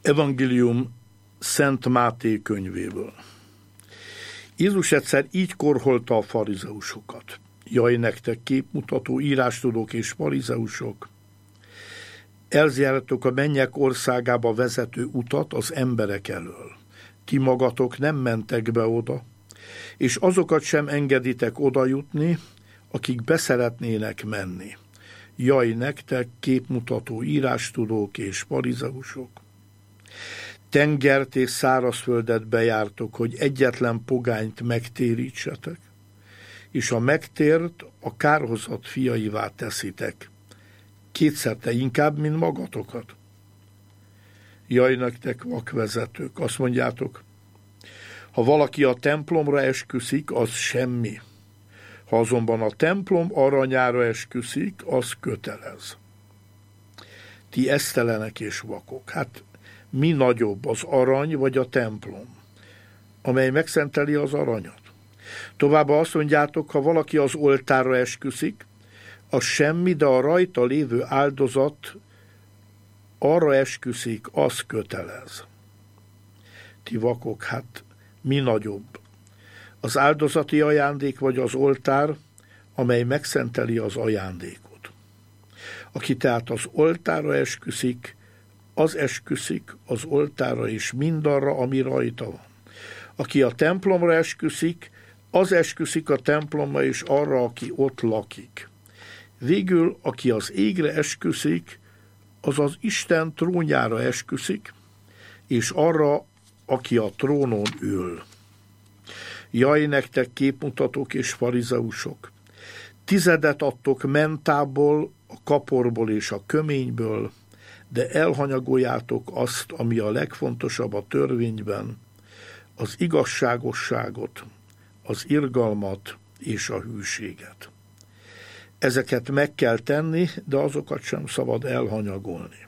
Evangélium Szent Máté könyvéből. Jézus egyszer így korholta a farizeusokat. Jaj, nektek képmutató írástudók és farizeusok! Elzárjátok a mennyek országába vezető utat az emberek elől. Ti magatok nem mentek be oda, és azokat sem engeditek oda jutni, akik beszeretnének menni. Jaj, nektek képmutató írástudók és farizeusok! Tengert és szárazföldet bejártok, hogy egyetlen pogányt megtérítsetek, és a megtért a kárhozat fiaivá teszitek, kétszerte inkább, mint magatokat. Jaj, nektek vakvezetők, azt mondjátok, ha valaki a templomra esküszik, az semmi. Ha azonban a templom aranyára esküszik, az kötelez. Ti esztelenek és vakok, hát mi nagyobb, az arany vagy a templom, amely megszenteli az aranyat? Továbbá azt mondjátok, ha valaki az oltárra esküszik, az semmi, de a rajta lévő áldozat arra esküszik, az kötelez. Ti vakok, hát mi nagyobb? Az áldozati ajándék vagy az oltár, amely megszenteli az ajándékot. Aki tehát az oltárra esküszik, az esküszik az oltárra és mindarra, ami rajta van. Aki a templomra esküszik, az esküszik a templomra és arra, aki ott lakik. Végül, aki az égre esküszik, az az Isten trónjára esküszik, és arra, aki a trónon ül. Jaj, nektek képmutatók és farizeusok! Tizedet adtok mentából, a kaporból és a köményből, de elhanyagoljátok azt, ami a legfontosabb a törvényben, az igazságosságot, az irgalmat és a hűséget. Ezeket meg kell tenni, de azokat sem szabad elhanyagolni.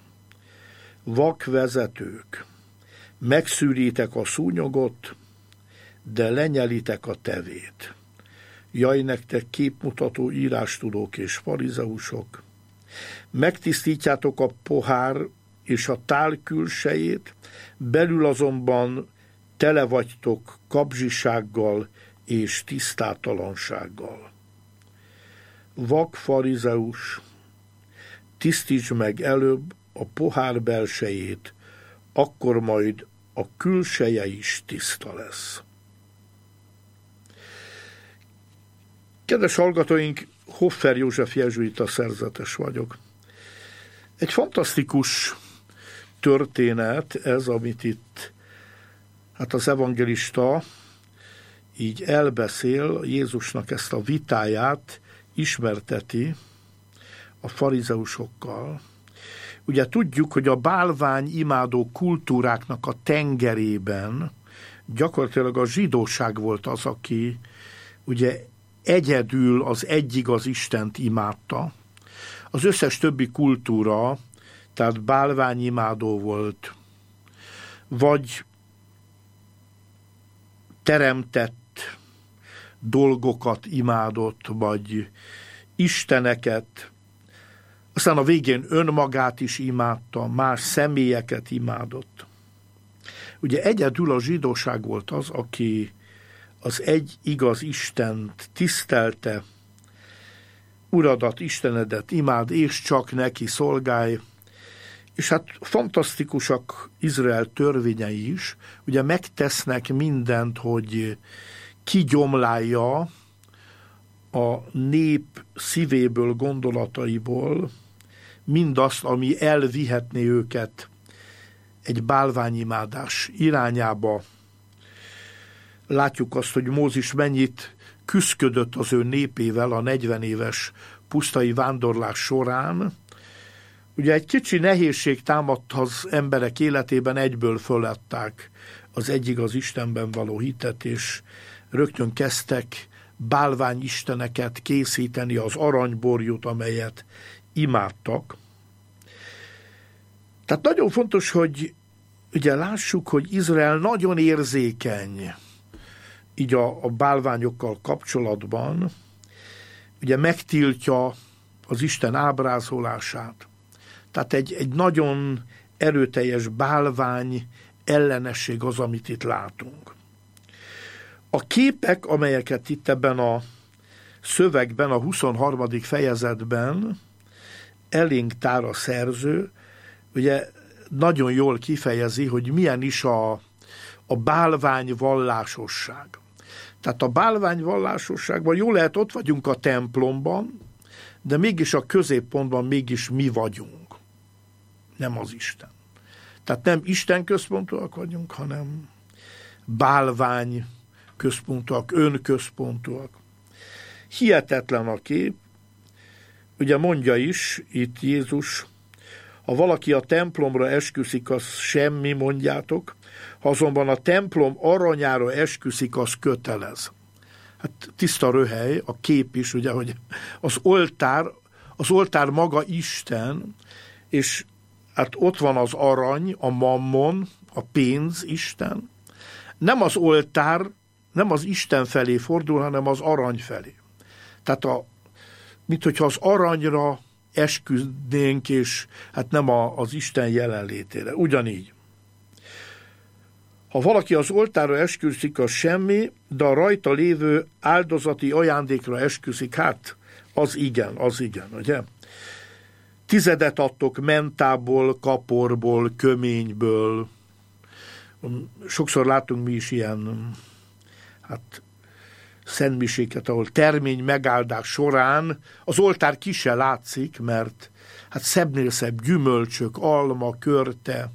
Vakvezetők, megszűritek a szúnyogot, de lenyelitek a tevét. Jaj, nektek képmutató írástudók és farizeusok! Megtisztítjátok a pohár és a tál külsejét, belül azonban tele vagytok kapzsisággal és tisztátalansággal. Vak farizeus, tisztítsd meg előbb a pohár belsejét, akkor majd a külseje is tiszta lesz. Kedves hallgatóink, Hoffer József jezsuita szerzetes vagyok. Egy fantasztikus történet ez, amit itt az evangelista így elbeszél, Jézusnak ezt a vitáját ismerteti a farizeusokkal. Ugye tudjuk, hogy a bálvány imádó kultúráknak a tengerében gyakorlatilag a zsidóság volt az, aki ugye egyedül az egyigaz Istent imádta. Az összes többi kultúra, tehát bálványimádó volt, vagy teremtett dolgokat imádott, vagy isteneket, aztán a végén önmagát is imádta, más személyeket imádott. Ugye egyedül a zsidóság volt az, aki az egy igaz Istent tisztelte, Uradat, Istenedet imád, és csak neki szolgálj. És hát fantasztikusak Izrael törvényei is, ugye megtesznek mindent, hogy kigyomlálja a nép szívéből, gondolataiból mindazt, ami elvihetné őket egy bálványimádás irányába. Látjuk azt, hogy Mózes mennyit küszködött az ő népével a 40 éves pusztai vándorlás során. Ugye egy kicsi nehézség támadt az emberek életében, egyből föladták az egyigaz Istenben való hitet, és rögtön kezdtek bálványisteneket készíteni, az aranyborjút, amelyet imádtak. Tehát nagyon fontos, hogy ugye lássuk, hogy Izrael nagyon érzékeny így a bálványokkal kapcsolatban, ugye megtiltja az Isten ábrázolását. Tehát egy nagyon erőteljes bálvány ellenesség az, amit itt látunk. A képek, amelyeket itt ebben a szövegben, a 23. fejezetben elénk tár a szerző, ugye nagyon jól kifejezi, hogy milyen is a bálvány vallásosság. Tehát a bálvány vallásosságban jól lehet, ott vagyunk a templomban, de mégis a középpontban mégis mi vagyunk. Nem az Isten. Tehát nem Isten központúak vagyunk, hanem bálvány központúak, önközpontúak. Hihetetlen a kép. Ugye mondja is itt Jézus, ha valaki a templomra esküszik, az semmi, mondjátok, ha azonban a templom aranyára esküszik, az kötelez. Hát tiszta röhely, a kép is, ugye, hogy az oltár maga Isten, és hát ott van az arany, a mammon, a pénz, Isten. Nem az oltár, nem az Isten felé fordul, hanem az arany felé. Tehát mint hogyha az aranyra esküdnénk, és hát nem az Isten jelenlétére. Ugyanígy. Ha valaki az oltárra esküszik, az semmi, de a rajta lévő áldozati ajándékra esküszik, hát az igen, ugye? 10 adtok mentából, kaporból, köményből. Sokszor látunk mi is ilyen, hát szentmiséket, ahol termény megáldás során az oltár ki se látszik, mert hát szebbnél szebb gyümölcsök, alma, körte,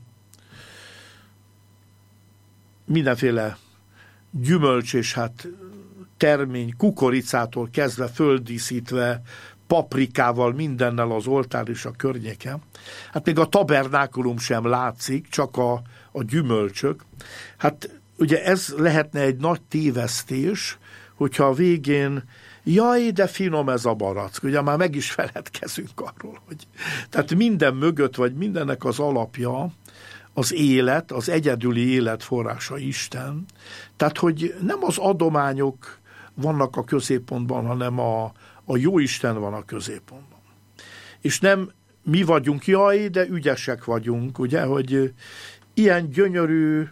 mindenféle gyümölcs és hát termény, kukoricától kezdve földíszítve, paprikával, mindennel az oltár és a környéke. Hát még a tabernákulum sem látszik, csak a gyümölcsök. Hát ugye ez lehetne egy nagy tévesztés, hogyha a végén, jaj, de finom ez a barack, ugye már meg is feledkezünk arról, hogy tehát minden mögött, vagy mindennek az alapja az élet, az egyedüli élet forrása Isten. Tehát, hogy nem az adományok vannak a középpontban, hanem a jó Isten van a középpontban. És nem mi vagyunk, jaj, de ügyesek vagyunk, ugye, hogy ilyen gyönyörű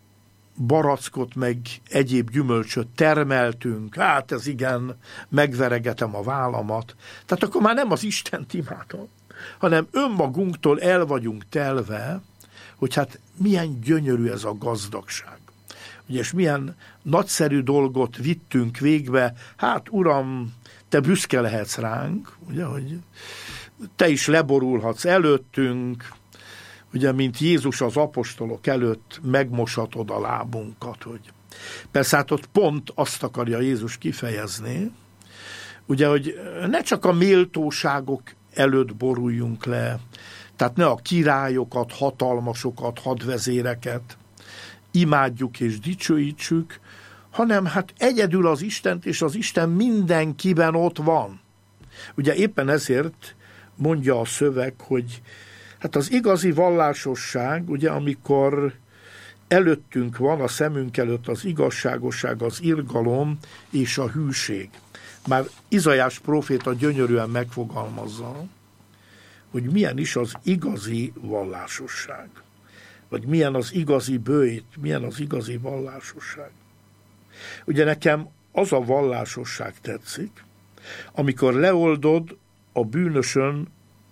barackot, meg egyéb gyümölcsöt termeltünk, hát ez igen, megveregetem a vállamat. Tehát akkor már nem az Istent imádom, hanem önmagunktól el vagyunk telve, hogy hát milyen gyönyörű ez a gazdagság. Ugye, és milyen nagyszerű dolgot vittünk végbe, hát Uram, te büszke lehetsz ránk, ugye, hogy te is leborulhatsz előttünk, ugye, mint Jézus az apostolok előtt megmosatod a lábunkat, hogy persze hát ott pont azt akarja Jézus kifejezni, ugye, hogy ne csak a méltóságok előtt boruljunk le, tehát ne a királyokat, hatalmasokat, hadvezéreket imádjuk és dicsőítsük, hanem hát egyedül az Istent, és az Isten mindenkiben ott van. Ugye éppen ezért mondja a szöveg, hogy hát az igazi vallásosság, ugye amikor előttünk van, a szemünk előtt az igazságosság, az irgalom és a hűség. Már Izaiás próféta gyönyörűen megfogalmazza, hogy milyen is az igazi vallásosság. Vagy milyen az igazi bőjt, milyen az igazi vallásosság. Ugye nekem az a vallásosság tetszik, amikor leoldod a bűnösön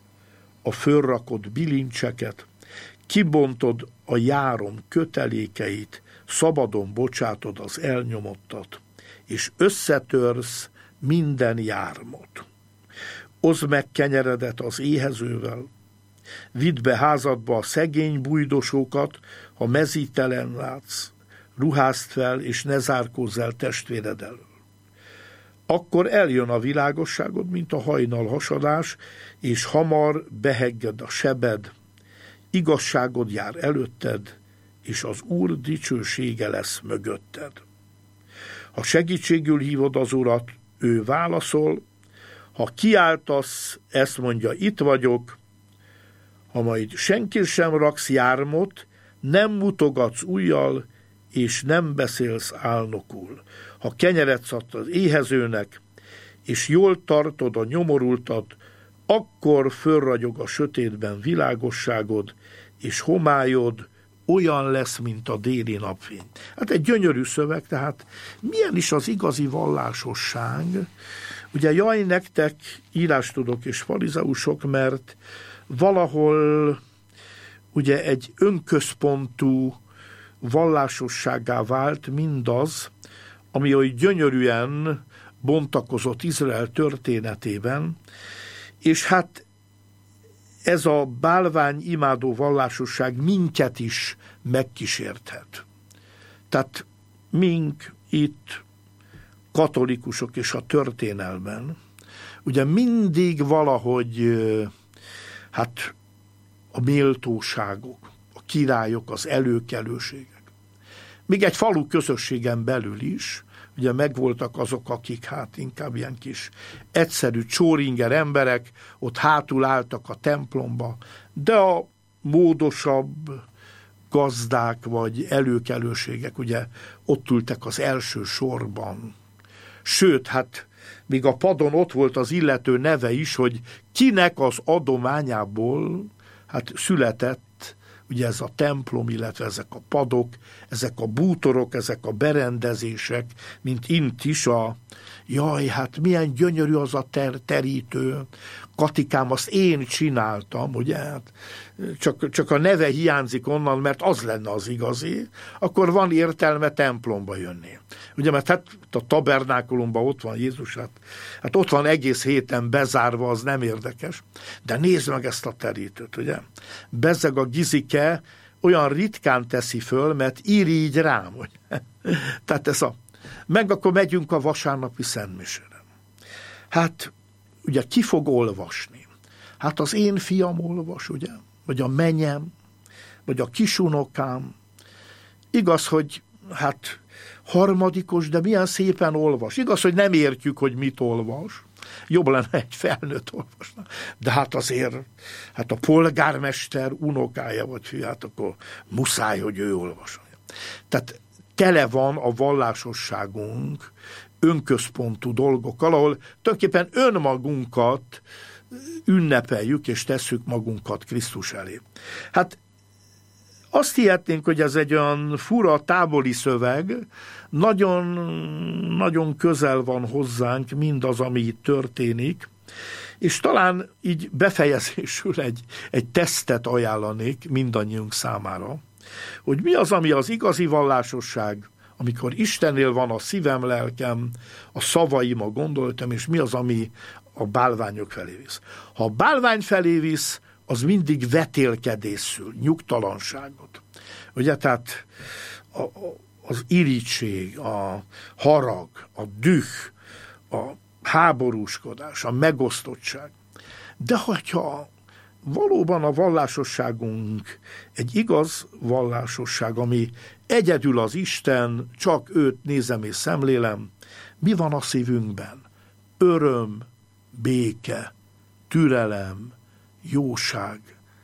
a fölrakott bilincseket, kibontod a járom kötelékeit, szabadon bocsátod az elnyomottat, és összetörsz minden jármot. Oszd meg kenyeredet az éhezővel, vidd be házadba a szegény bújdosókat, ha mezítelen látsz, ruházd fel, és ne zárkózz el testvéred elől. Akkor eljön a világosságod, mint a hajnal hasadás, és hamar behegged a sebed, igazságod jár előtted, és az Úr dicsősége lesz mögötted. Ha segítségül hívod az Urat, ő válaszol, ha kiáltasz, ezt mondja, itt vagyok, ha majd senki sem raksz jármot, nem mutogatsz ujjal, és nem beszélsz álnokul. Ha kenyeret adsz az éhezőnek, és jól tartod a nyomorultat, akkor fölragyog a sötétben világosságod, és homályod olyan lesz, mint a déli napfény. Hát egy gyönyörű szöveg, tehát milyen is az igazi vallásosság? Ugye jaj nektek, írástudók és farizeusok, mert valahol ugye egy önközpontú vallásossággá vált mindaz, ami oly gyönyörűen bontakozott Izrael történetében, és hát ez a bálvány imádó vallásosság minket is megkísérthet. Tehát mink itt katolikusok és a történelmen, ugye mindig valahogy hát a méltóságok, a királyok, az előkelőségek. Még egy falu közösségen belül is, ugye megvoltak azok, akik hát inkább ilyen kis egyszerű csóringer emberek, ott hátul álltak a templomba, de a módosabb gazdák vagy előkelőségek ugye ott ültek az első sorban. Sőt, hát még a padon ott volt az illető neve is, hogy kinek az adományából hát született ugye ez a templom, illetve ezek a padok, ezek a bútorok, ezek a berendezések, mint int is jaj, hát milyen gyönyörű az a terítő, Katikám, azt én csináltam, ugye, hát csak a neve hiányzik onnan, mert az lenne az igazi, akkor van értelme templomba jönni. Ugye, mert hát a tabernákulumban ott van Jézus, hát ott van egész héten bezárva, az nem érdekes, de nézd meg ezt a terítőt, ugye. Bezzeg a Gizike olyan ritkán teszi föl, mert irigy rám, ugye. Tehát meg akkor megyünk a vasárnapi szentmisére. Hát ugye ki fog olvasni? Hát az én fiam olvas, ugye? Vagy a menyem, vagy a kisunokám. Igaz, hogy hát harmadikos, de milyen szépen olvas. Igaz, hogy nem értjük, hogy mit olvas. Jobb lenne egy felnőtt olvasna. De hát azért, hát a polgármester unokája vagy fia, hát akkor muszáj, hogy ő olvasson. Tehát tele van a vallásosságunk önközpontú dolgokkal, ahol tulajdonképpen önmagunkat ünnepeljük és tesszük magunkat Krisztus elé. Hát azt hihetnénk, hogy ez egy olyan fura távoli szöveg, nagyon, nagyon közel van hozzánk mindaz, ami itt történik, és talán így befejezésül egy tesztet ajánlanék mindannyiunk számára, hogy mi az, ami az igazi vallásosság, amikor Istennél van a szívem, lelkem, a szavaim, a gondolatom, és mi az, ami a bálványok felé visz. Ha a bálvány felé visz, az mindig vetélkedés szül, nyugtalanságot. Ugye, tehát az irigység, a harag, a düh, a háborúskodás, a megosztottság. De hogyha valóban a vallásosságunk egy igaz vallásosság, ami egyedül az Isten, csak őt nézem és szemlélem, mi van a szívünkben? Öröm, béke, türelem, jóság.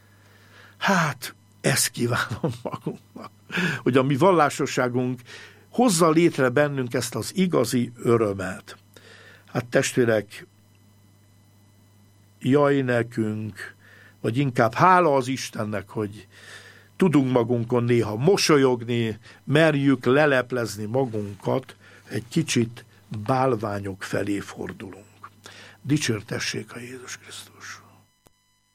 Hát, ezt kívánom magunknak, hogy a mi vallásosságunk hozza létre bennünk ezt az igazi örömet. Hát testvérek, jaj nekünk, vagy inkább hála az Istennek, hogy tudunk magunkon néha mosolyogni, merjük leleplezni magunkat, egy kicsit bálványok felé fordulunk. Dicsértessék a Jézus Krisztus!